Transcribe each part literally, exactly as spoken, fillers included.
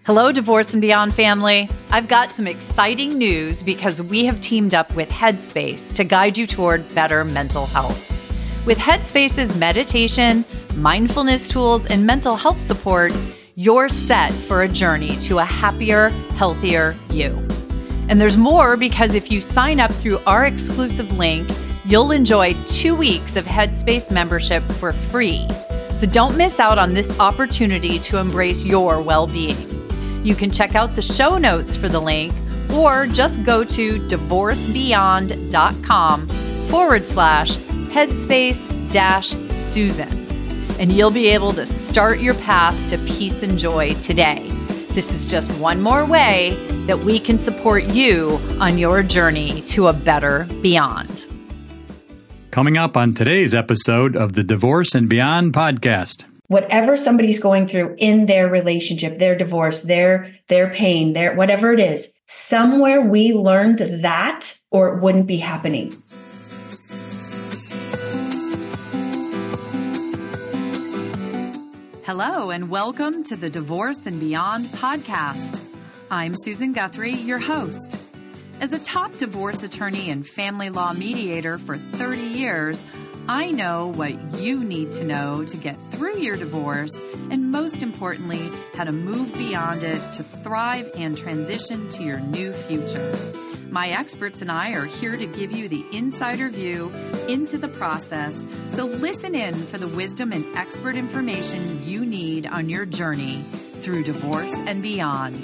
Hello, Divorce and Beyond family. I've got some exciting news because we have teamed up with Headspace to guide you toward better mental health. With Headspace's meditation, mindfulness tools, and mental health support, you're set for a journey to a happier, healthier you. And there's more because if you sign up through our exclusive link, you'll enjoy two weeks of Headspace membership for free. So don't miss out on this opportunity to embrace your well-being. You can check out the show notes for the link or just go to divorcebeyond.com forward slash headspace dash Susan. And you'll be able to start your path to peace and joy today. This is just one more way that we can support you on your journey to a better beyond. Coming up on today's episode of the Divorce and Beyond podcast. Whatever somebody's going through in their relationship, their divorce, their their pain, their whatever it is, somewhere we learned that or it wouldn't be happening. Hello, and welcome to the Divorce and Beyond podcast. I'm Susan Guthrie, your host. As a top divorce attorney and family law mediator for thirty years, I know what you need to know to get through your divorce, and most importantly, how to move beyond it to thrive and transition to your new future. My experts and I are here to give you the insider view into the process, so listen in for the wisdom and expert information you need on your journey through divorce and beyond.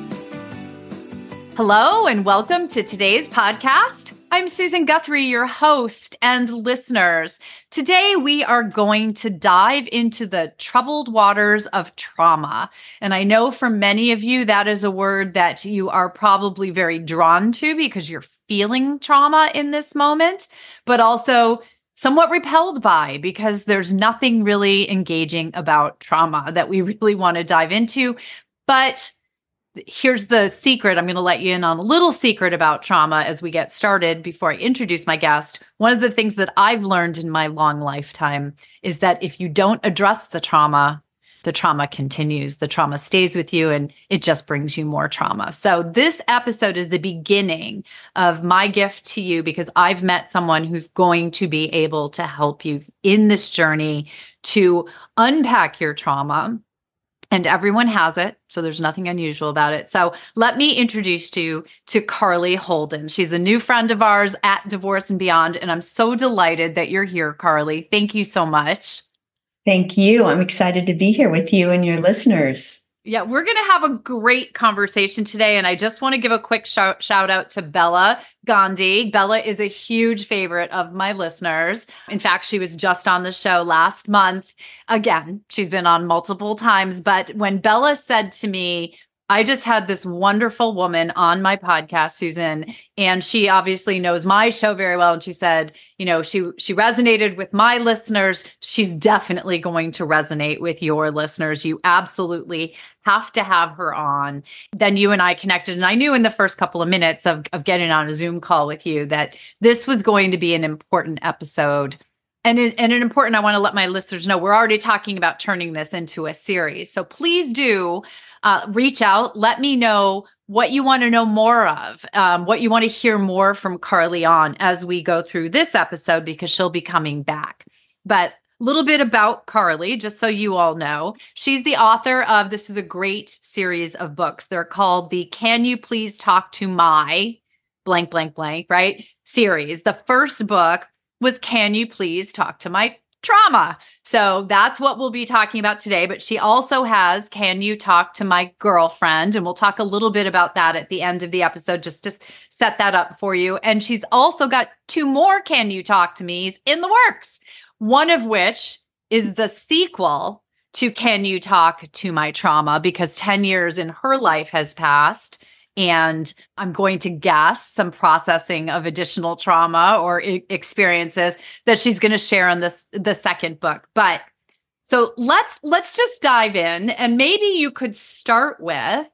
Hello, and welcome to today's podcast. I'm Susan Guthrie, your host and listeners. Today, we are going to dive into the troubled waters of trauma. And I know for many of you, that is a word that you are probably very drawn to because you're feeling trauma in this moment, but also somewhat repelled by because there's nothing really engaging about trauma that we really want to dive into. But here's the secret. I'm going to let you in on a little secret about trauma as we get started before I introduce my guest. One of the things that I've learned in my long lifetime is that if you don't address the trauma, the trauma continues. The trauma stays with you and it just brings you more trauma. So this episode is the beginning of my gift to you because I've met someone who's going to be able to help you in this journey to unpack your trauma. And everyone has it, so there's nothing unusual about it. So let me introduce you to Carly Holden. She's a new friend of ours at Divorce and Beyond, and I'm so delighted that you're here, Carly. Thank you so much. Thank you. I'm excited to be here with you and your listeners. Yeah, we're going to have a great conversation today, and I just want to give a quick shout, shout out to Bella Gandhi. Bella is a huge favorite of my listeners. In fact, she was just on the show last month. Again, she's been on multiple times, but when Bella said to me, I just had this wonderful woman on my podcast, Susan, and she obviously knows my show very well. And she said, you know, she she resonated with my listeners. She's definitely going to resonate with your listeners. You absolutely have to have her on. Then you and I connected. And I knew in the first couple of minutes of, of getting on a Zoom call with you that this was going to be an important episode. And, it, and an important, I want to let my listeners know, we're already talking about turning this into a series. So please do uh, reach out. Let me know what you want to know more of, um, what you want to hear more from Carly on as we go through this episode, because she'll be coming back. But a little bit about Carly, just so you all know. She's the author of, this is a great series of books. They're called the Can You Please Talk to My blank, blank, blank, right? Series. The first book was Can You Please Talk to My Trauma? So that's what we'll be talking about today. But she also has Can You Talk to My Girlfriend? And we'll talk a little bit about that at the end of the episode, just to set that up for you. And she's also got two more Can You Talk to Me's in the works, one of which is the sequel to Can You Talk to My Trauma? Because ten years in her life has passed. And I'm going to guess some processing of additional trauma or I- experiences that she's going to share in this the second book. But so let's let's just dive in, and maybe you could start with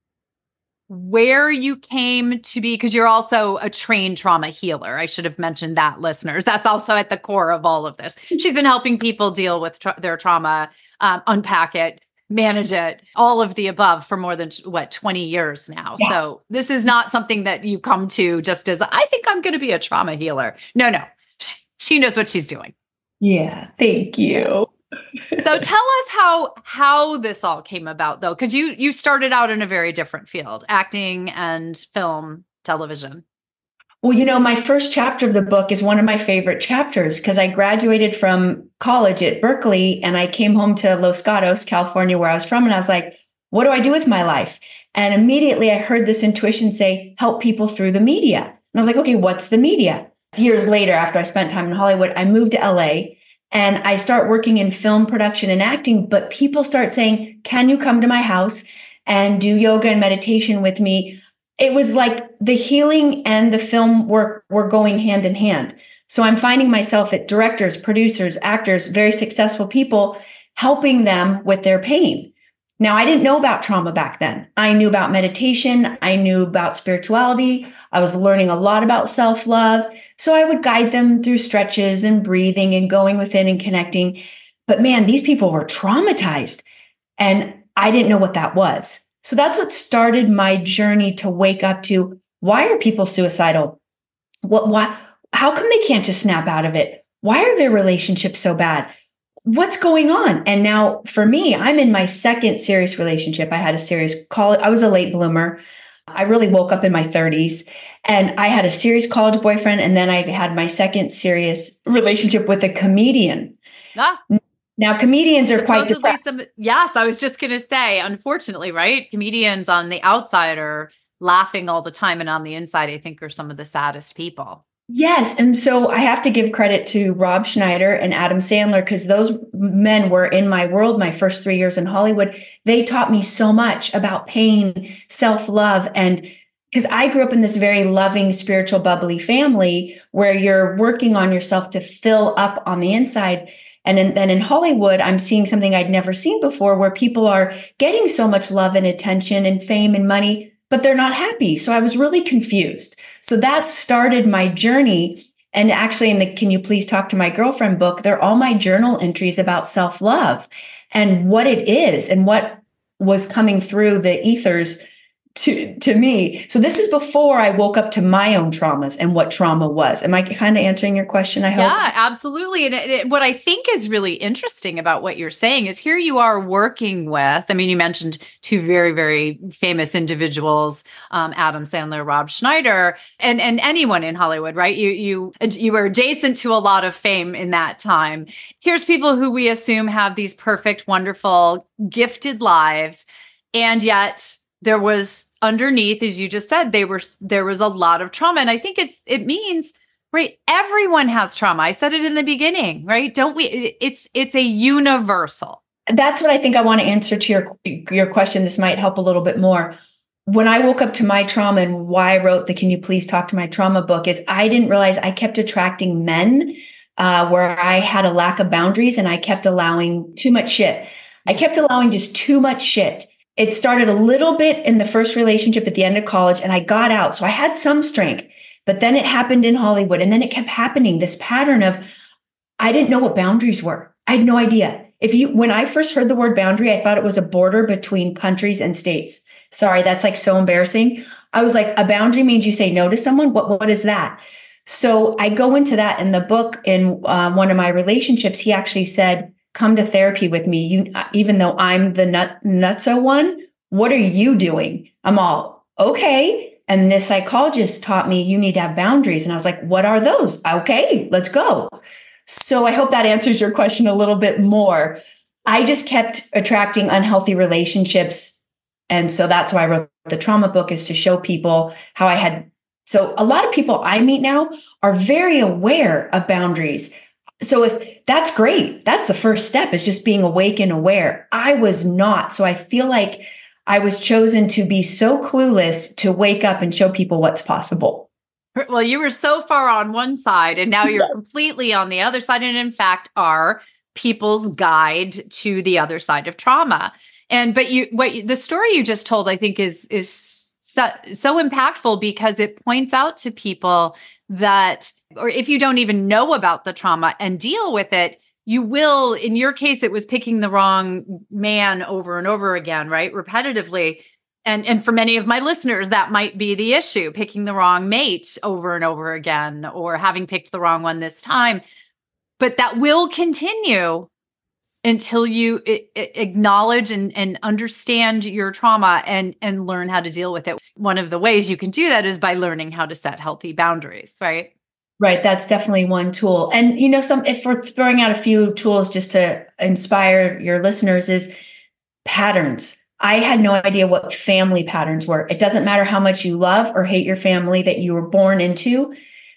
where you came to be, because you're also a trained trauma healer. I should have mentioned that, listeners. That's also at the core of all of this. She's been helping people deal with tra- their trauma, um, unpack it, manage it, all of the above for more than what, twenty years now. Yeah. So this is not something that you come to just as, I think I'm going to be a trauma healer. No, no, she knows what she's doing. Yeah. Thank you. Yeah. So tell us how, how this all came about though. Cause you, you started out in a very different field, acting and film, television. Well, you know, my first chapter of the book is one of my favorite chapters because I graduated from college at Berkeley and I came home to Los Gatos, California, where I was from. And I was like, what do I do with my life? And immediately I heard this intuition say, help people through the media. And I was like, okay, what's the media? Years later, after I spent time in Hollywood, I moved to L A and I start working in film production and acting. But people start saying, can you come to my house and do yoga and meditation with me? It was like the healing and the film work were going hand in hand. So I'm finding myself at directors, producers, actors, very successful people, helping them with their pain. Now, I didn't know about trauma back then. I knew about meditation. I knew about spirituality. I was learning a lot about self-love. So I would guide them through stretches and breathing and going within and connecting. But man, these people were traumatized and I didn't know what that was. So that's what started my journey to wake up to, why are people suicidal? What, why, how come they can't just snap out of it? Why are their relationships so bad? What's going on? And now for me, I'm in my second serious relationship. I had a serious college. I was a late bloomer. I really woke up in my thirties and I had a serious college boyfriend. And then I had my second serious relationship with a comedian. Ah. Now, comedians are quite depressed. Some, yes, I was just going to say, unfortunately, right? Comedians on the outside are laughing all the time. And on the inside, I think are some of the saddest people. Yes. And so I have to give credit to Rob Schneider and Adam Sandler, because those men were in my world my first three years in Hollywood. They taught me so much about pain, self-love, and because I grew up in this very loving, spiritual, bubbly family where you're working on yourself to fill up on the inside. And in, then in Hollywood, I'm seeing something I'd never seen before where people are getting so much love and attention and fame and money, but they're not happy. So I was really confused. So that started my journey. And actually in the Can You Please Talk to My Girlfriend book, they're all my journal entries about self-love and what it is and what was coming through the ethers to, to me. So this is before I woke up to my own traumas and what trauma was. Am I kind of answering your question? I hope. Yeah, absolutely. And it, it, what I think is really interesting about what you're saying is here you are working with, I mean, you mentioned two very, very famous individuals, um, Adam Sandler, Rob Schneider, and, and anyone in Hollywood, right? You, you, you were adjacent to a lot of fame in that time. Here's people who we assume have these perfect, wonderful, gifted lives. And yet there was underneath, as you just said, they were there was a lot of trauma. And I think it's it means, right, everyone has trauma. I said it in the beginning, right? Don't we? It's it's a universal. That's what I think I want to answer to your, your question. This might help a little bit more. When I woke up to my trauma and why I wrote the Can You Please Talk to My Trauma book is I didn't realize I kept attracting men uh, where I had a lack of boundaries and I kept allowing too much shit. I kept allowing just too much shit. It started a little bit in the first relationship at the end of college and I got out. So I had some strength, but then it happened in Hollywood and then it kept happening. This pattern of, I didn't know what boundaries were. I had no idea. If you, when I first heard the word boundary, I thought it was a border between countries and states. Sorry, that's like so embarrassing. I was like, a boundary means you say no to someone. What, what is that? So I go into that in the book. In uh, one of my relationships, he actually said, come to therapy with me. You, even though I'm the nut nutso one, what are you doing? I'm all, okay. And this psychologist taught me you need to have boundaries. And I was like, what are those? Okay, let's go. So I hope that answers your question a little bit more. I just kept attracting unhealthy relationships. And so that's why I wrote the trauma book, is to show people how I had. So a lot of people I meet now are very aware of boundaries. So if that's great, that's the first step, is just being awake and aware. I was not. So I feel like I was chosen to be so clueless to wake up and show people what's possible. Well, you were so far on one side and now you're yes. completely on the other side. And in fact, are people's guide to the other side of trauma. And, but you, what you, the story you just told, I think is, is so, so impactful because it points out to people that, or if you don't even know about the trauma and deal with it, you will, in your case, it was picking the wrong man over and over again, right? Repetitively. And, and for many of my listeners, that might be the issue, picking the wrong mate over and over again, or having picked the wrong one this time. But that will continue until you I- I acknowledge and, and understand your trauma and, and learn how to deal with it. One of the ways you can do that is by learning how to set healthy boundaries, right? Right. That's definitely one tool. And, you know, some, if we're throwing out a few tools just to inspire your listeners, is patterns. I had no idea what family patterns were. It doesn't matter how much you love or hate your family that you were born into.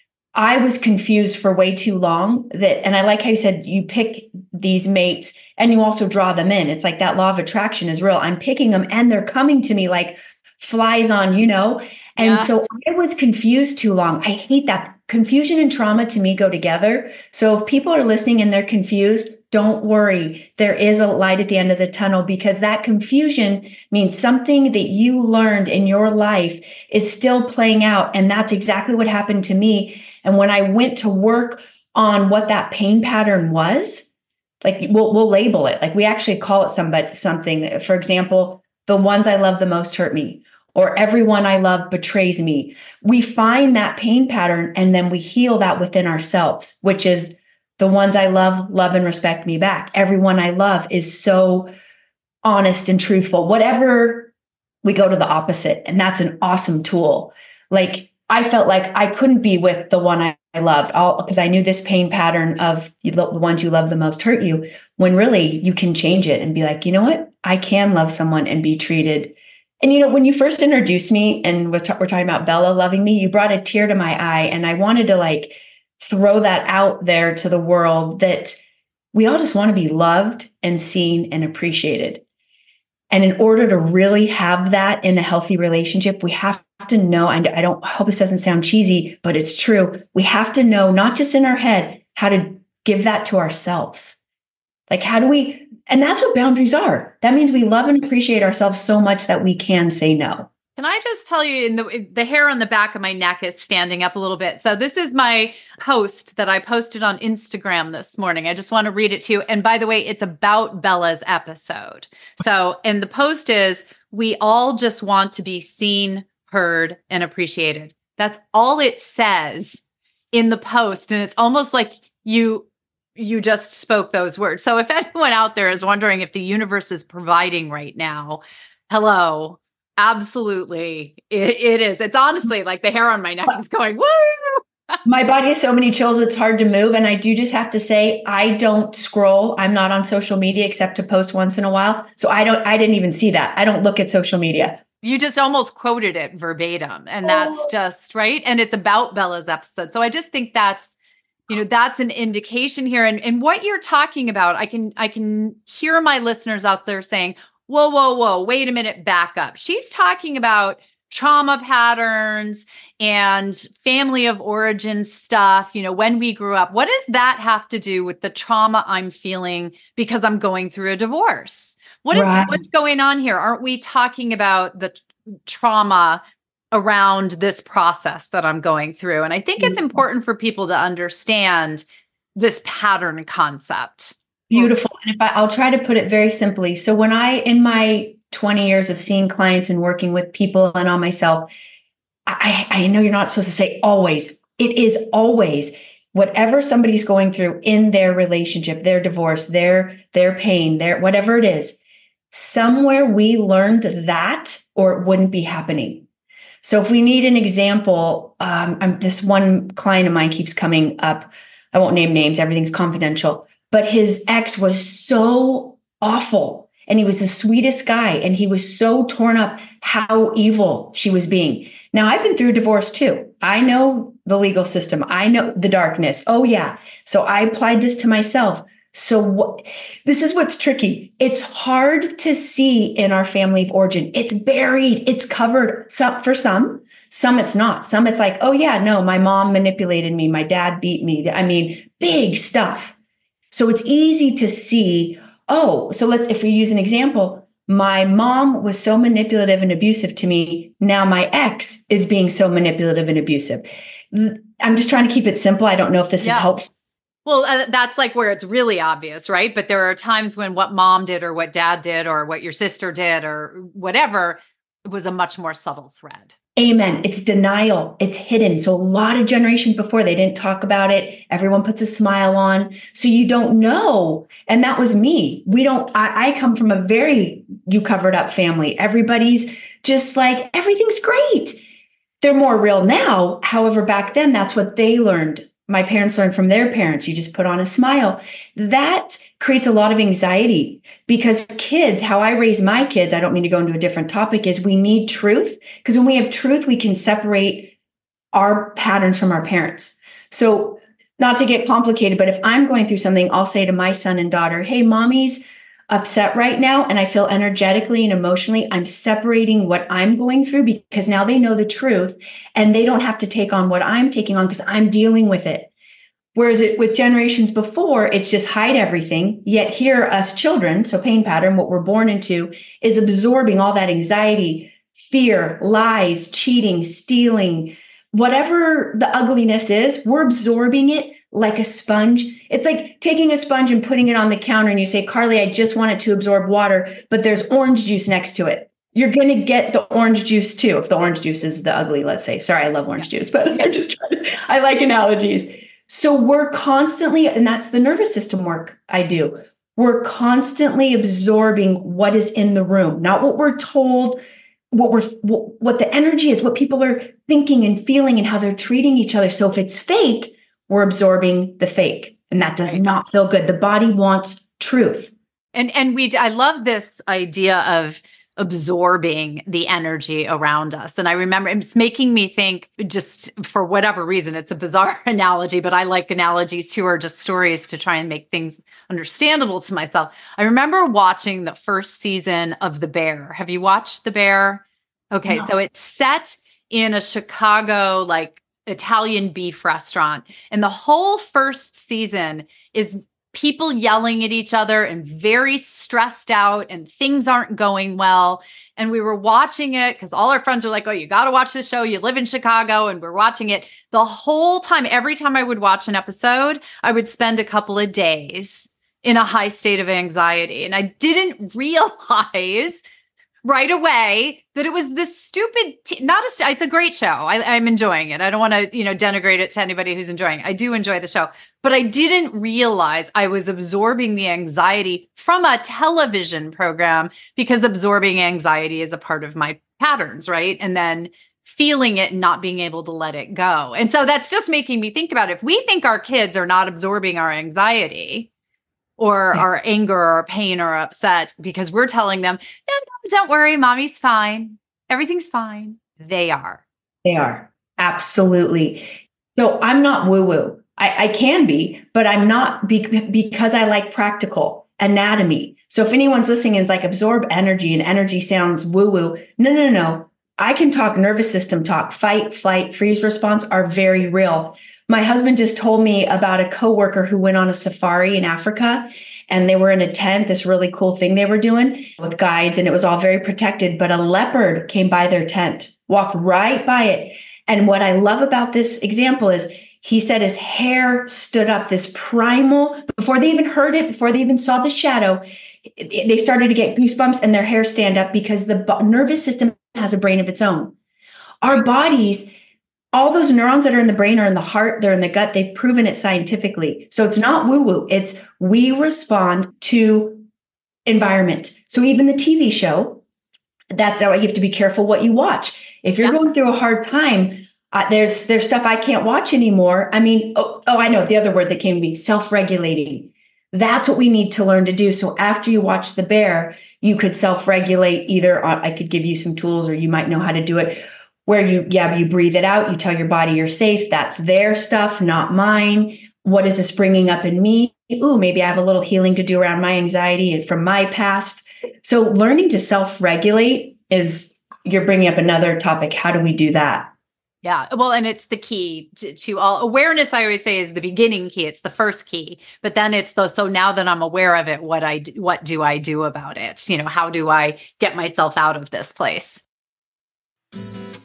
I was confused for way too long that, and I like how you said you pick these mates and you also draw them in. It's like that law of attraction is real. I'm picking them and they're coming to me like flies on, you know? And yeah. So I was confused too long. I hate that. Confusion and trauma to me go together. So if people are listening and they're confused, don't worry. There is a light at the end of the tunnel, because that confusion means something that you learned in your life is still playing out. And that's exactly what happened to me. And when I went to work on what that pain pattern was, like we'll, we'll label it, like we actually call it somebody, something. For example, the ones I love the most hurt me, or everyone I love betrays me. We find that pain pattern and then we heal that within ourselves, which is the ones I love, love and respect me back. Everyone I love is so honest and truthful. Whatever, we go to the opposite. And that's an awesome tool. Like I felt like I couldn't be with the one I, I loved, all because I knew this pain pattern of the, the ones you love the most hurt you, when really you can change it and be like, you know what? I can love someone and be treated. And, you know, when you first introduced me and was ta- we're talking about Bella loving me, you brought a tear to my eye. And I wanted to like throw that out there to the world that we all just want to be loved and seen and appreciated. And in order to really have that in a healthy relationship, we have to know, and I don't I hope this doesn't sound cheesy, but it's true. We have to know, not just in our head, how to give that to ourselves. Like, how do we, and that's what boundaries are. That means we love and appreciate ourselves so much that we can say no. Can I just tell you, in the the hair on the back of my neck is standing up a little bit. So this is my post that I posted on Instagram this morning. I just want to read it to you. And by the way, it's about Bella's episode. So, and the post is, we all just want to be seen, heard, and appreciated. That's all it says in the post. And it's almost like you you just spoke those words. So if anyone out there is wondering if the universe is providing right now, hello. Absolutely. It, it is. It's honestly like the hair on my neck is going, woo! My body has so many chills, it's hard to move. And I do just have to say, I don't scroll. I'm not on social media except to post once in a while. So I don't, I didn't even see that. I don't look at social media. You just almost quoted it verbatim. And that's oh. just right. And it's about Bella's episode. So I just think that's, you know, that's an indication here. And, and what you're talking about, I can, I can hear my listeners out there saying, whoa, whoa, whoa, wait a minute, back up. She's talking about trauma patterns and family of origin stuff, you know, when we grew up. What does that have to do with the trauma I'm feeling because I'm going through a divorce? What right. is what's going on here? Aren't we talking about the t- trauma around this process that I'm going through? And I think it's important for people to understand this pattern concept. Beautiful. And if I, I'll try to put it very simply. So when I, in my twenty years of seeing clients and working with people and on myself, I, I know you're not supposed to say always. It is always whatever somebody's going through in their relationship, their divorce, their, their pain, their whatever it is, somewhere we learned that or it wouldn't be happening. So if we need an example, um, I'm, this one client of mine keeps coming up. I won't name names. Everything's confidential. But his ex was so awful and he was the sweetest guy. And he was so torn up how evil she was being. Now, I've been through divorce too. I know the legal system. I know the darkness. Oh, yeah. So I applied this to myself. So what, this is what's tricky. It's hard to see in our family of origin. It's buried. It's covered. Some, for some, some it's not. Some it's like, oh, yeah, no, my mom manipulated me. My dad beat me. I mean, big stuff. So it's easy to see, oh, so let's, if we use an example, my mom was so manipulative and abusive to me. Now my ex is being so manipulative and abusive. I'm just trying to keep it simple. I don't know if this yeah. is helpful. Well, uh, that's like where it's really obvious, right? But there are times when what mom did or what dad did or what your sister did or whatever was a much more subtle thread. Amen. It's denial. It's hidden. So a lot of generations before, they didn't talk about it. Everyone puts a smile on. So you don't know. And that was me. We don't, I, I come from a very, you covered up family. Everybody's just like, everything's great. They're more real now. However, back then, that's what they learned. My parents learned from their parents. You just put on a smile. That creates a lot of anxiety because kids, how I raise my kids, I don't mean to go into a different topic, is we need truth. Because when we have truth, we can separate our patterns from our parents. So not to get complicated, but if I'm going through something, I'll say to my son and daughter, hey, mommy's upset right now. And I feel energetically and emotionally, I'm separating what I'm going through because now they know the truth and they don't have to take on what I'm taking on because I'm dealing with it. Whereas it with generations before, it's just hide everything. Yet here, us children, so pain pattern, what we're born into is absorbing all that anxiety, fear, lies, cheating, stealing, whatever the ugliness is, we're absorbing it like a sponge. It's like taking a sponge and putting it on the counter and you say, Carly, I just want it to absorb water, but there's orange juice next to it. You're going to get the orange juice too. If the orange juice is the ugly, let's say, sorry, I love orange juice, but I'm just trying to, I like analogies. So we're constantly, and that's the nervous system work I do. We're constantly absorbing what is in the room, not what we're told, what we're, what, what the energy is, what people are thinking and feeling and how they're treating each other. So if it's fake, we're absorbing the fake, and that does not feel good. The body wants truth. And and we, I love this idea of absorbing the energy around us. And I remember it's making me think, just for whatever reason, it's a bizarre analogy, but I like analogies too, or just stories to try and make things understandable to myself. I remember watching the first season of The Bear. Have you watched The Bear? Okay, no. So it's set in a Chicago, like, Italian beef restaurant. And the whole first season is people yelling at each other and very stressed out and things aren't going well. And we were watching it because all our friends were like, oh, you got to watch this show. You live in Chicago. And we're watching it the whole time. Every time I would watch an episode, I would spend a couple of days in a high state of anxiety. And I didn't realize right away that it was this stupid, t- not a, it's a great show. I, I'm enjoying it. I don't want to, you know, denigrate it to anybody who's enjoying it. I do enjoy the show, but I didn't realize I was absorbing the anxiety from a television program because absorbing anxiety is a part of my patterns, right? And then feeling it and not being able to let it go. And so that's just making me think about it. If we think our kids are not absorbing our anxiety, or yeah. our anger or pain or upset because we're telling them, no, no, don't worry, mommy's fine. Everything's fine. They are. They are. Absolutely. So I'm not woo-woo. I, I can be, but I'm not be- because I like practical anatomy. So if anyone's listening and it's like absorb energy and energy sounds woo-woo, no, no, no. I can talk nervous system talk. Fight, flight, freeze response are very real. My husband just told me about a coworker who went on a safari in Africa and they were in a tent, this really cool thing they were doing with guides, and it was all very protected, but a leopard came by their tent, walked right by it. And what I love about this example is he said his hair stood up, this primal, before they even heard it, before they even saw the shadow, they started to get goosebumps and their hair stand up because the nervous system has a brain of its own. Our bodies, all those neurons that are in the brain are in the heart, they're in the gut. They've proven it scientifically. So it's not woo-woo. It's we respond to environment. So even the T V show, that's how you have to be careful what you watch. If you're yes. going through a hard time, uh, there's there's stuff I can't watch anymore. I mean, oh, oh, I know the other word that came to me, self-regulating. That's what we need to learn to do. So after you watch The Bear, you could self-regulate. Either on, I could give you some tools, or you might know how to do it. Where you, yeah, you breathe it out. You tell your body you're safe. That's their stuff, not mine. What is this bringing up in me? Ooh, maybe I have a little healing to do around my anxiety and from my past. So learning to self-regulate is, you're bringing up another topic. How do we do that? Yeah. Well, and it's the key to, to all awareness. I always say is the beginning key. It's the first key, but then it's the, so now that I'm aware of it, what I, do, what do I do about it? You know, how do I get myself out of this place?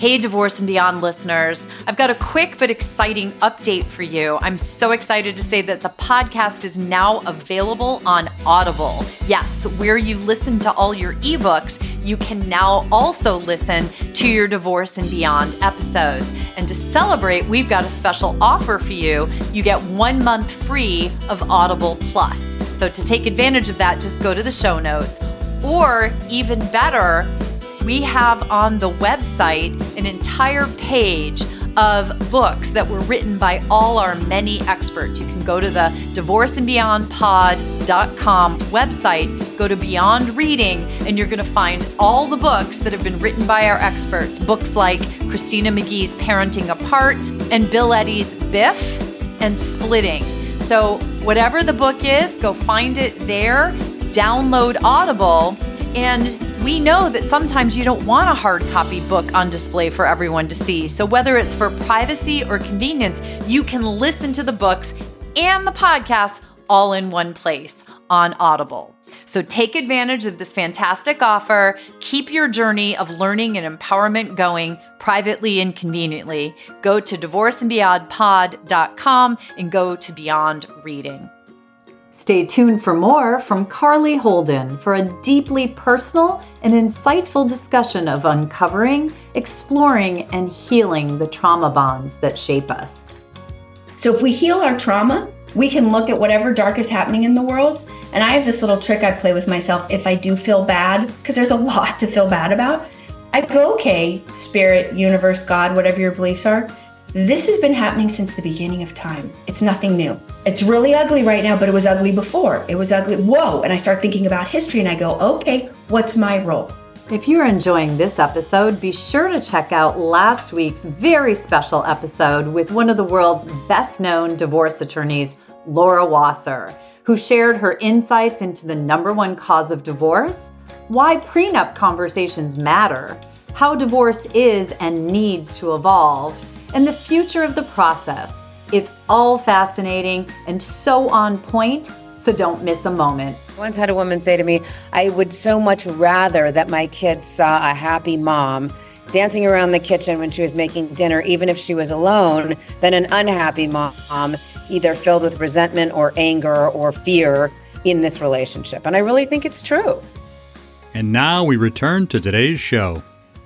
Hey, Divorce and Beyond listeners. I've got a quick but exciting update for you. I'm so excited to say that the podcast is now available on Audible. Yes, where you listen to all your ebooks, you can now also listen to your Divorce and Beyond episodes. And to celebrate, we've got a special offer for you. You get one month free of Audible Plus. So to take advantage of that, just go to the show notes. Or even better, we have on the website an entire page of books that were written by all our many experts. You can go to the divorce and beyond pod dot com website, go to Beyond Reading, and you're going to find all the books that have been written by our experts. Books like Christina McGee's Parenting Apart and Bill Eddy's Biff and Splitting. So whatever the book is, go find it there, download Audible, and we know that sometimes you don't want a hard copy book on display for everyone to see. So whether it's for privacy or convenience, you can listen to the books and the podcasts all in one place on Audible. So take advantage of this fantastic offer. Keep your journey of learning and empowerment going privately and conveniently. Go to divorce and beyond pod dot com and go to Beyond Reading. Stay tuned for more from Carly Holden for a deeply personal and insightful discussion of uncovering, exploring, and healing the trauma bonds that shape us. So if we heal our trauma, we can look at whatever dark is happening in the world. And I have this little trick I play with myself. If I do feel bad, because there's a lot to feel bad about, I go, okay, spirit, universe, God, whatever your beliefs are, this has been happening since the beginning of time. It's nothing new. It's really ugly right now, but it was ugly before. It was ugly. Whoa. And I start thinking about history and I go, okay, what's my role? If you're enjoying this episode, be sure to check out last week's very special episode with one of the world's best-known divorce attorneys, Laura Wasser, who shared her insights into the number one cause of divorce, why prenup conversations matter, how divorce is and needs to evolve, and the future of the process. It's all fascinating and so on point, so don't miss a moment. Once had a woman say to me, I would so much rather that my kids saw a happy mom dancing around the kitchen when she was making dinner, even if she was alone, than an unhappy mom, either filled with resentment or anger or fear in this relationship. And I really think it's true. And now we return to today's show.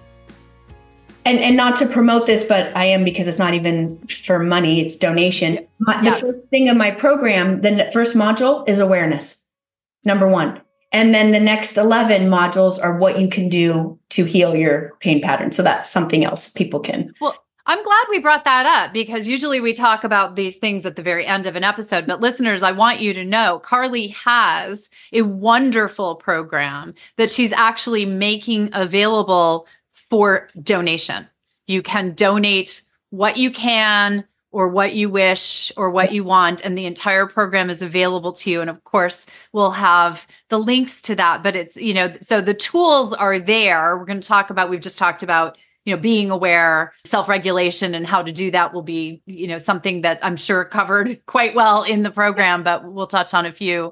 And and not to promote this, but I am, because it's not even for money, it's donation. My, yes. The first thing of my program, the first module is awareness, number one. And then the next eleven modules are what you can do to heal your pain pattern. So that's something else people can. Well, I'm glad we brought that up, because usually we talk about these things at the very end of an episode. But listeners, I want you to know Carly has a wonderful program that she's actually making available for donation. You can donate what you can or what you wish or what you want, and the entire program is available to you. And of course, we'll have the links to that, but it's, you know, so the tools are there. We're going to talk about, we've just talked about, you know, being aware, self-regulation, and how to do that will be, you know, something that I'm sure covered quite well in the program, but we'll touch on a few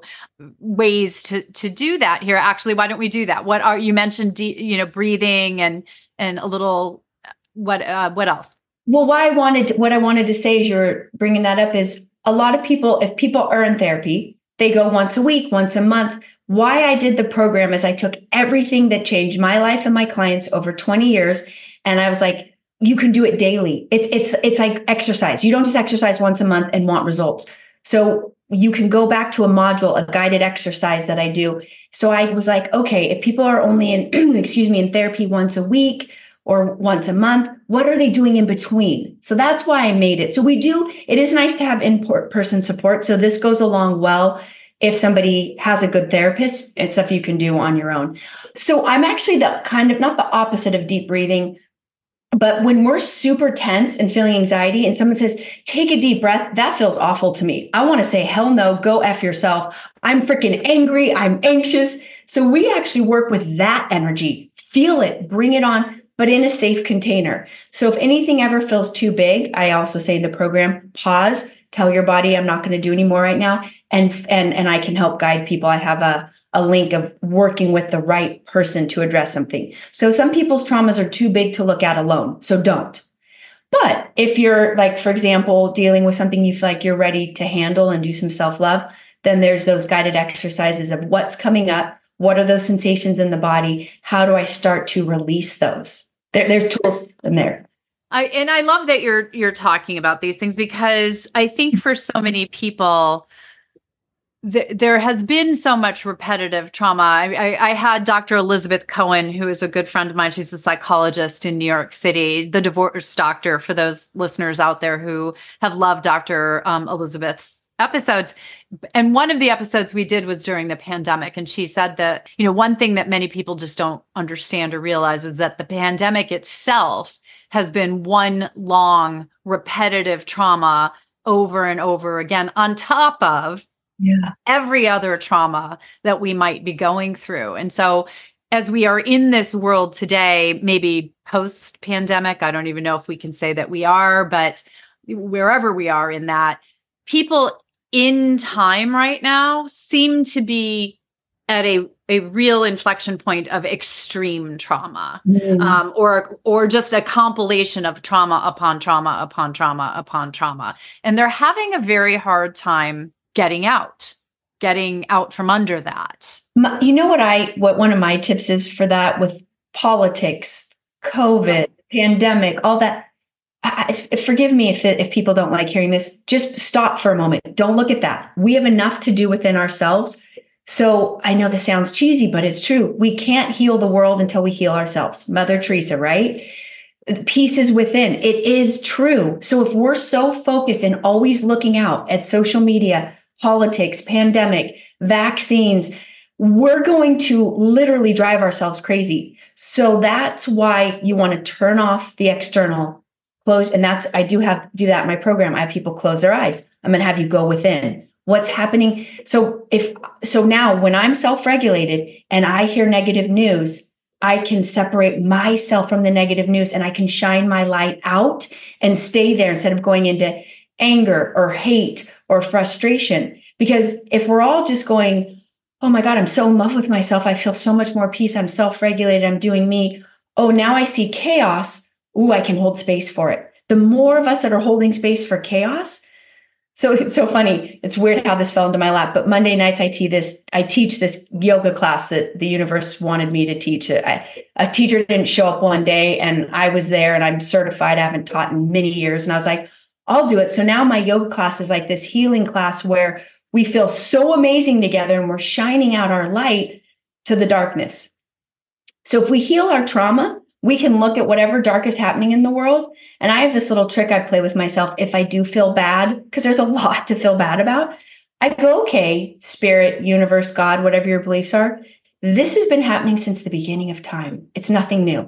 ways to, to do that here. Actually, why don't we do that? What are, you mentioned, de- you know, breathing and, and a little, what, uh, what else? Well, why I wanted, to, what I wanted to say as you're bringing that up is a lot of people, if people are in therapy, they go once a week, once a month. Why I did the program is I took everything that changed my life and my clients over twenty years. And I was like, you can do it daily. It's, it's, it's like exercise. You don't just exercise once a month and want results. So you can go back to a module, a guided exercise that I do. So I was like, okay, if people are only in, excuse me, in therapy once a week or once a month, what are they doing in between? So that's why I made it. So we do, it is nice to have in-person support. So this goes along well if somebody has a good therapist and stuff you can do on your own. So I'm actually the kind of, not the opposite of deep breathing, but when we're super tense and feeling anxiety and someone says, take a deep breath, that feels awful to me. I want to say, hell no, go F yourself. I'm freaking angry. I'm anxious. So we actually work with that energy, feel it, bring it on, but in a safe container. So if anything ever feels too big, I also say in the program, pause, tell your body, I'm not going to do any more right now. And, and, and I can help guide people. I have a, a link of working with the right person to address something. So some people's traumas are too big to look at alone. So don't. But if you're like, for example, dealing with something you feel like you're ready to handle and do some self-love, then there's those guided exercises of what's coming up. What are those sensations in the body? How do I start to release those? There, there's tools in there. I, and I love that you're you're talking about these things, because I think for so many people, th- there has been so much repetitive trauma. I, I, I had Doctor Elizabeth Cohen, who is a good friend of mine. She's a psychologist in New York City, the divorce doctor, for those listeners out there who have loved Doctor Um, Elizabeth's episodes. And one of the episodes we did was during the pandemic. And she said that, you know, one thing that many people just don't understand or realize is that the pandemic itself has been one long repetitive trauma over and over again, on top of yeah. every other trauma that we might be going through. And so as we are in this world today, maybe post-pandemic, I don't even know if we can say that we are, but wherever we are in that, people in time right now seem to be at a, a real inflection point of extreme trauma, mm. um, or or just a compilation of trauma upon trauma upon trauma upon trauma. And they're having a very hard time getting out, getting out from under that. You know what I what one of my tips is for that with politics, COVID, pandemic, all that. I, I, forgive me if if people don't like hearing this. Just stop for a moment. Don't look at that. We have enough to do within ourselves. So I know this sounds cheesy, but it's true. We can't heal the world until we heal ourselves. Mother Teresa, right? Peace is within. It is true. So if we're so focused and always looking out at social media, politics, pandemic, vaccines, we're going to literally drive ourselves crazy. So that's why you want to turn off the external, close. And that's, I do have, do that in my program. I have people close their eyes. I'm going to have you go within. What's happening? So if, so now when I'm self-regulated and I hear negative news, I can separate myself from the negative news and I can shine my light out and stay there instead of going into anger or hate or frustration. Because if we're all just going, oh my God, I'm so in love with myself. I feel so much more peace. I'm self-regulated. I'm doing me. Oh, now I see chaos. Ooh, I can hold space for it. The more of us that are holding space for chaos. So it's so funny. It's weird how this fell into my lap, but Monday nights I teach this, I teach this yoga class that the universe wanted me to teach. I, a teacher didn't show up one day and I was there and I'm certified. I haven't taught in many years. And I was like, I'll do it. So now my yoga class is like this healing class where we feel so amazing together and we're shining out our light to the darkness. So if we heal our trauma, we can look at whatever dark is happening in the world. And I have this little trick I play with myself. If I do feel bad, because there's a lot to feel bad about, I go, okay, spirit, universe, God, whatever your beliefs are, this has been happening since the beginning of time. It's nothing new.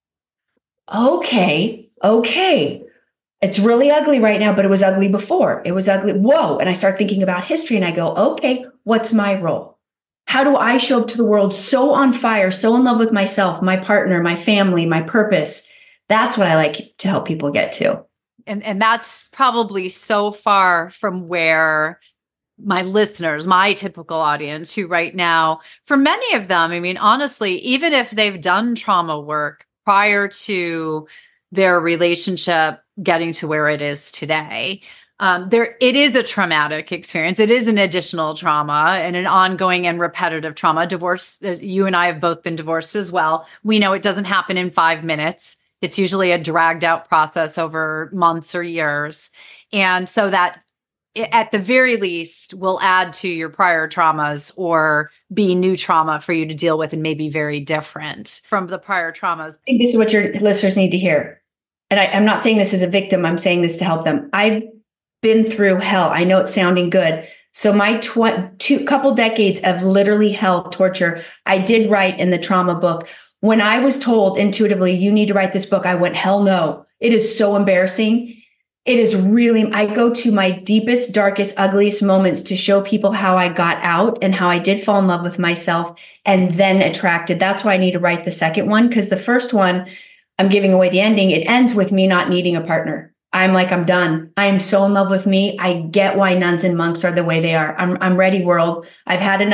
Okay, okay. It's really ugly right now, but it was ugly before. It was ugly. Whoa. And I start thinking about history and I go, okay, what's my role? How do I show up to the world so on fire, so in love with myself, my partner, my family, my purpose? That's what I like to help people get to. And and that's probably so far from where my listeners, my typical audience, who right now, for many of them, I mean, honestly, even if they've done trauma work prior to their relationship getting to where it is today, Um, there, it is a traumatic experience. It is an additional trauma and an ongoing and repetitive trauma. Divorce, uh, you and I have both been divorced as well. We know it doesn't happen in five minutes. It's usually a dragged out process over months or years. And so that it, at the very least will add to your prior traumas or be new trauma for you to deal with and maybe very different from the prior traumas. I think this is what your listeners need to hear. And I, I'm not saying this as a victim. I'm saying this to help them. I've been through hell. I know it's sounding good. So my tw- two couple decades of literally hell torture, I did write in the trauma book. When I was told intuitively, you need to write this book, I went, hell no. It is so embarrassing. It is really, I go to my deepest, darkest, ugliest moments to show people how I got out and how I did fall in love with myself and then attracted. That's why I need to write the second one, because the first one, I'm giving away the ending. It ends with me not needing a partner. I'm like, I'm done. I am so in love with me. I get why nuns and monks are the way they are. I'm I'm ready, world. I've had enough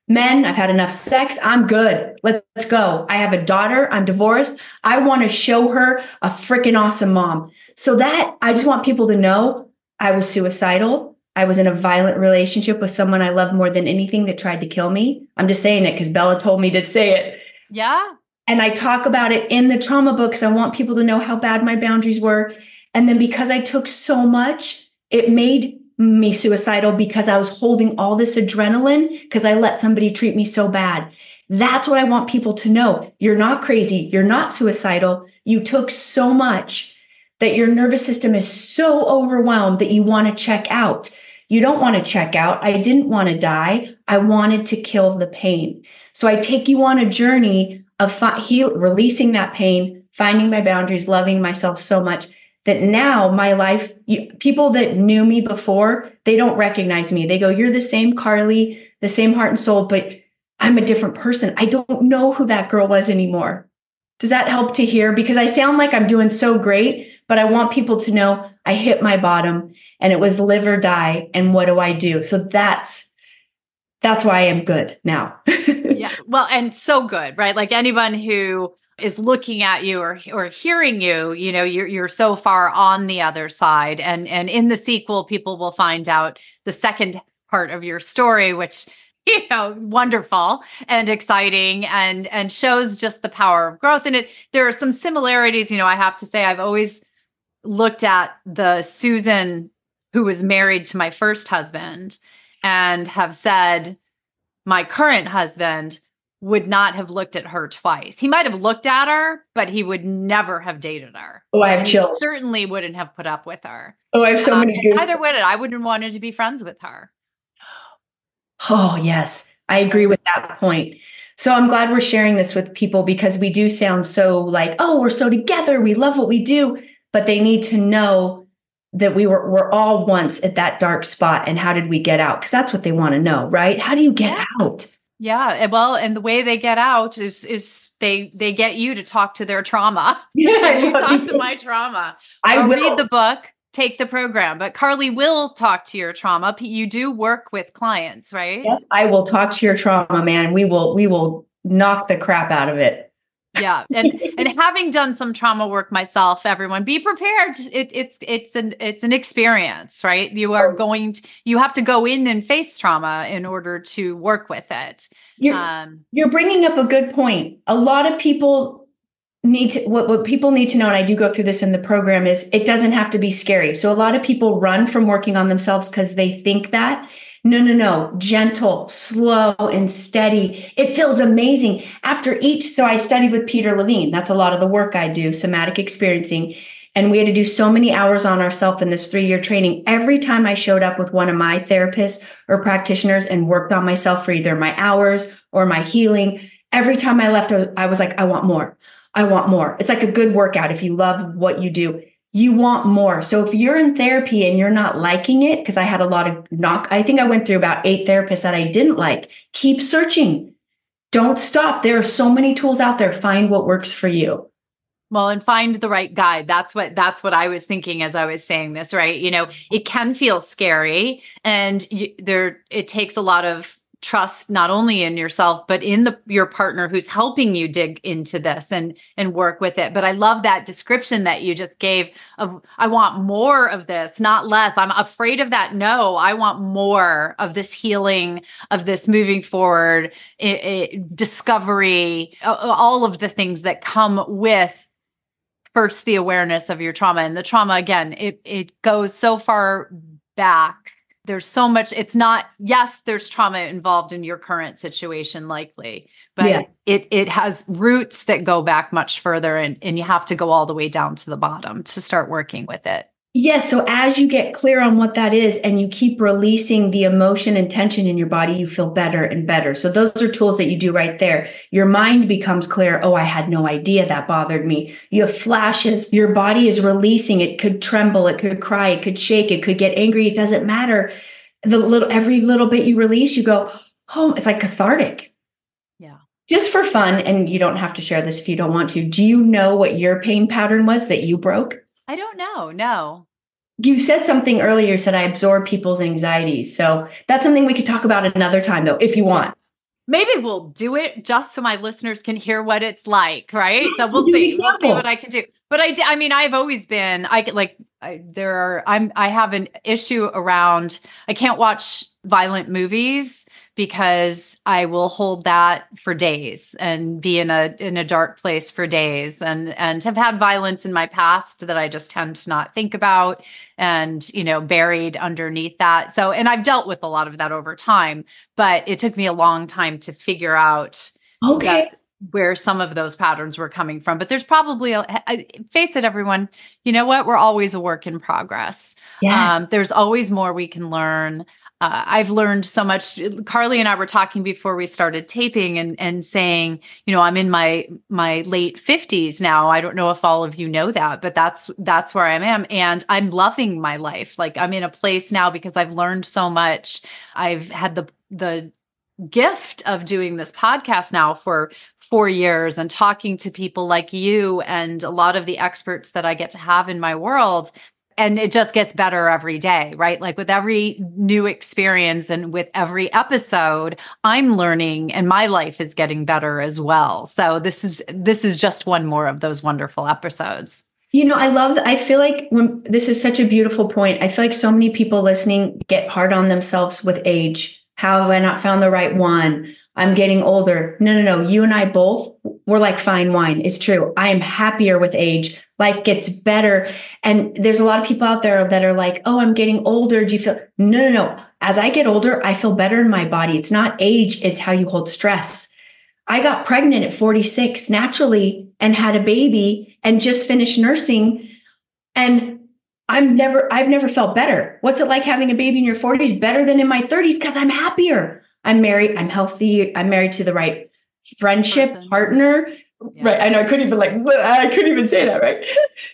Men, I've had enough sex. I'm good. Let's go. I have a daughter. I'm divorced. I want to show her a freaking awesome mom. So that I just want people to know I was suicidal. I was in a violent relationship with someone I loved more than anything that tried to kill me. I'm just saying it because Bella told me to say it. Yeah. And I talk about it in the trauma books. I want people to know how bad my boundaries were. And then because I took so much, it made me suicidal because I was holding all this adrenaline because I let somebody treat me so bad. That's what I want people to know. You're not crazy. You're not suicidal. You took so much that your nervous system is so overwhelmed that you want to check out. You don't want to check out. I didn't want to die. I wanted to kill the pain. So I take you on a journey of fi- heal, releasing that pain, finding my boundaries, loving myself so much that now my life, you, people that knew me before, they don't recognize me. They go, you're the same Carly, the same heart and soul, but I'm a different person. I don't know who that girl was anymore. Does that help to hear? Because I sound like I'm doing so great, but I want people to know I hit my bottom and it was live or die. And what do I do? So that's, that's why I am good now. Yeah. Well, and so good, right? Like anyone who is looking at you or or hearing you, you know, you're you're so far on the other side. And and in the sequel, people will find out the second part of your story, which, you know, wonderful and exciting and and shows just the power of growth. And it there are some similarities, you know, I have to say, I've always looked at the Susan who was married to my first husband and have said my current husband would not have looked at her twice. He might have looked at her, but he would never have dated her. Oh, I have and chills. He certainly wouldn't have put up with her. Oh, I have so um, many goosebumps. Neither would it. I wouldn't have wanted to be friends with her. Oh, yes. I agree with that point. So I'm glad we're sharing this with people because we do sound so like, oh, we're so together. We love what we do. But they need to know that we were we're all once at that dark spot. And how did we get out? Because that's what they want to know, right? How do you get yeah. out? Yeah. Well, and the way they get out is is they they get you to talk to their trauma. Yeah, you talk to my trauma. I or will read the book, take the program. But Carly will talk to your trauma. You do work with clients, right? Yes, I will talk to your trauma, man. We will we will knock the crap out of it. Yeah. And and having done some trauma work myself, everyone be prepared. It, it's it's an it's an experience, right? You are going to you have to go in and face trauma in order to work with it. You're, um, you're bringing up a good point. A lot of people need to what, what people need to know, and I do go through this in the program, is it doesn't have to be scary. So a lot of people run from working on themselves because they think that. No, no, no. Gentle, slow, and steady. It feels amazing. After each, so I studied with Peter Levine. That's a lot of the work I do, somatic experiencing. And we had to do so many hours on ourselves in this three-year training. Every time I showed up with one of my therapists or practitioners and worked on myself for either my hours or my healing, every time I left, I was like, I want more. I want more. It's like a good workout. If you love what you do, you want more. So if you're in therapy and you're not liking it, because I had a lot of knock, I think I went through about eight therapists that I didn't like. Keep searching. Don't stop. There are so many tools out there. Find what works for you. Well, and find the right guide. That's what that's what I was thinking as I was saying this, right? You know, it can feel scary, and you, there it takes a lot of trust, not only in yourself, but in the your partner who's helping you dig into this and and work with it. But I love that description that you just gave of, I want more of this, not less. I'm afraid of that. No, I want more of this healing, of this moving forward, it, it, discovery, all of the things that come with first the awareness of your trauma. And the trauma, again, it it goes so far back. There's so much, it's not, yes, there's trauma involved in your current situation, likely, but yeah. it it has roots that go back much further, and, and you have to go all the way down to the bottom to start working with it. Yes. So as you get clear on what that is and you keep releasing the emotion and tension in your body, you feel better and better. So those are tools that you do right there. Your mind becomes clear. Oh, I had no idea that bothered me. You have flashes. Your body is releasing. It could tremble. It could cry. It could shake. It could get angry. It doesn't matter. The little, every little bit you release, you go, oh, it's like cathartic. Yeah. Just for fun. And you don't have to share this if you don't want to. Do you know what your pain pattern was that you broke? I don't know. No. You said something earlier, you said I absorb people's anxieties. So that's something we could talk about another time, though, if you want. maybe we'll do it just so my listeners can hear what it's like, right? Yes, so we'll do an see. We'll see example. what I can do. But I, d- I mean, I've always been. I get like I, there are. I'm. I have an issue around. I can't watch violent movies because I will hold that for days and be in a in a dark place for days, and and have had violence in my past that I just tend to not think about, and you know, buried underneath that. So, and I've dealt with a lot of that over time, but it took me a long time to figure out Okay. that, where some of those patterns were coming from. But there's probably a, I, face it, everyone, you know what? We're always a work in progress. Yes. Um, there's always more we can learn. Uh, I've learned so much. Carly and I were talking before we started taping and, and saying, you know, I'm in my, my late fifties now. I don't know if all of you know that, but that's, that's where I am. And I'm loving my life. Like I'm in a place now because I've learned so much. I've had the, the gift of doing this podcast now for four years and talking to people like you and a lot of the experts that I get to have in my world. And it just gets better every day, right? Like with every new experience and with every episode, I'm learning and my life is getting better as well. So this is, this is just one more of those wonderful episodes. You know, I love that. I feel like when this is such a beautiful point. I feel like so many people listening get hard on themselves with age. How have I not found the right one? I'm getting older. No, no, no. You and I both, we're like fine wine. It's true. I am happier with age. Life gets better. And there's a lot of people out there that are like, oh, I'm getting older. Do you feel? No, no, no. As I get older, I feel better in my body. It's not age. It's how you hold stress. I got pregnant at forty-six naturally and had a baby and just finished nursing. And I'm never, I've never felt better. What's it like having a baby in your forties? Better than in my thirties because I'm happier. I'm married. I'm healthy. I'm married to the right friendship Person. partner. Yeah. Right. I know I couldn't even like, I couldn't even say that. Right.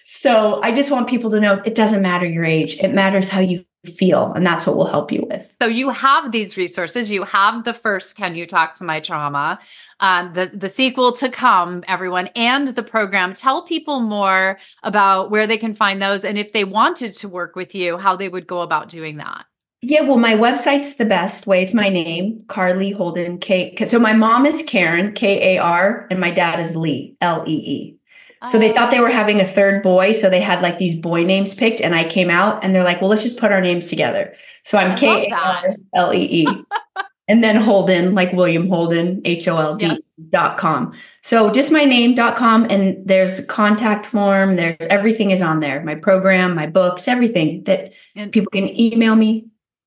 So I just want people to know it doesn't matter your age. It matters how you feel. And that's what we'll help you with. So you have these resources. You have the first, Can You Talk to My Trauma? Um, the, the sequel to come, everyone, and the program. Tell people more about where they can find those. And if they wanted to work with you, how they would go about doing that. Yeah, well, my website's the best way. It's my name, Carly Holden. K. So my mom is Karen, K A R, and my dad is Lee, L E E. So they thought they were having a third boy. So they had like these boy names picked and I came out and they're like, well, let's just put our names together. So I'm K A R L E E and then Holden, like William Holden, H O L D Yep. dot com. So just my name dot com. And there's a contact form. There's everything is on there. My program, my books, everything that And- people can email me.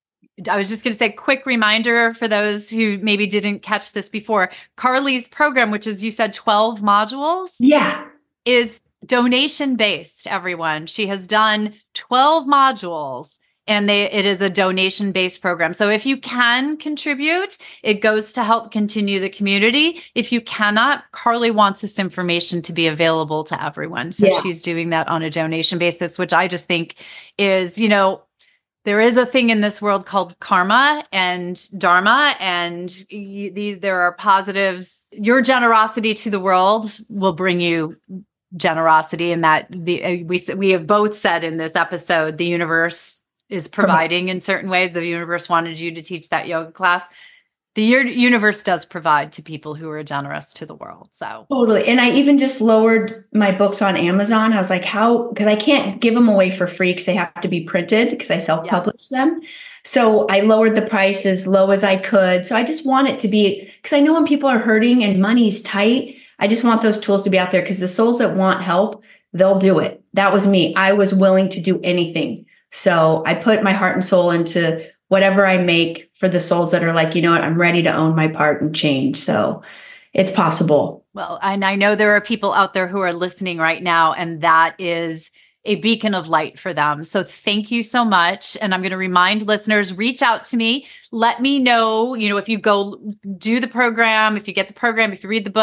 I was just going to say, quick reminder for those who maybe didn't catch this before. Carly's program, which is, you said twelve modules, Yeah. is donation based, everyone. She has done twelve modules and they, it is a donation based program. So if you can contribute, it goes to help continue the community. If you cannot, Carly wants this information to be available to everyone. So Yeah. she's doing that on a donation basis, which I just think is, you know, there is a thing in this world called karma and dharma, and you, these there are positives. Your generosity to the world will bring you generosity, and that the uh, we we have both said in this episode, the universe is providing in certain ways. The universe wanted you to teach that yoga class. The universe does provide to people who are generous to the world. So Totally. And I even just lowered my books on Amazon. I was like, how, because I can't give them away for free because they have to be printed because I self-publish yeah. them. So I lowered the price as low as I could. So I just want it to be, because I know when people are hurting and money's tight, I just want those tools to be out there because the souls that want help, they'll do it. That was me. I was willing to do anything. So I put my heart and soul into whatever I make for the souls that are like, you know what, I'm ready to own my part and change. So it's possible. Well, and I know there are people out there who are listening right now, and that is a beacon of light for them. So thank you so much. And I'm going to remind listeners, reach out to me. Let me know, you know, if you go do the program, if you get the program, if you read the book,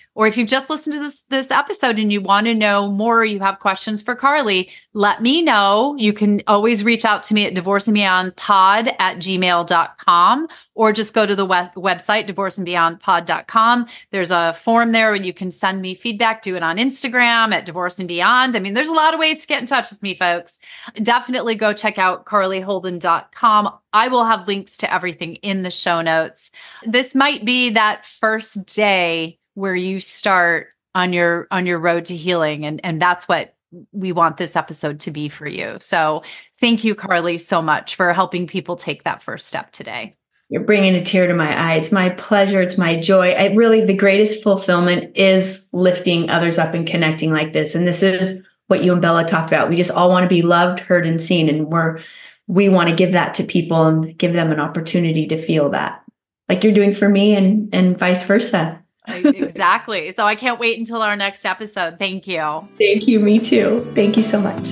or if you've just listened to this, this episode and you want to know more, or you have questions for Carly, let me know. You can always reach out to me at divorce and beyond pod at gmail dot com, or just go to the web- website, divorce and beyond pod dot com. There's a form there where you can send me feedback. Do it on Instagram at Divorce and Beyond. I mean, there's a lot of ways to get in touch with me, folks. Definitely go check out carly holden dot com. I will have links to everything in the show notes. This might be that first day where you start on your on your road to healing, and and that's what we want this episode to be for you. So thank you, Carly, so much for helping people take that first step today. You're bringing a tear to my eye. It's my pleasure. It's my joy. I really, the greatest fulfillment is lifting others up and connecting like this. And this is what you and Bella talked about. We just all want to be loved, heard, and seen. And we're, we want to give that to people and give them an opportunity to feel that, like you're doing for me, and, and vice versa. Exactly. So I can't wait until our next episode. Thank you. Thank you. Me too. Thank you so much.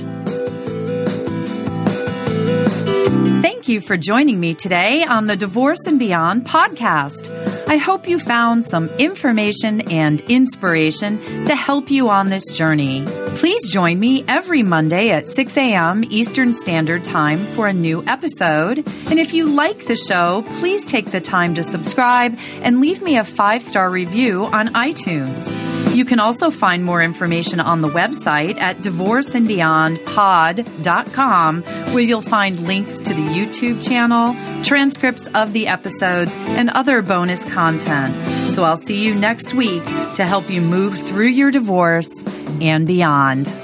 Thank you for joining me today on the Divorce and Beyond podcast. I hope you found some information and inspiration to help you on this journey. Please join me every Monday at six a.m. Eastern Standard Time for a new episode. And if you like the show, please take the time to subscribe and leave me a five-star review on iTunes. You can also find more information on the website at divorce and beyond pod dot com, where you'll find links to the YouTube channel, transcripts of the episodes, and other bonus content. So I'll see you next week to help you move through your divorce and beyond.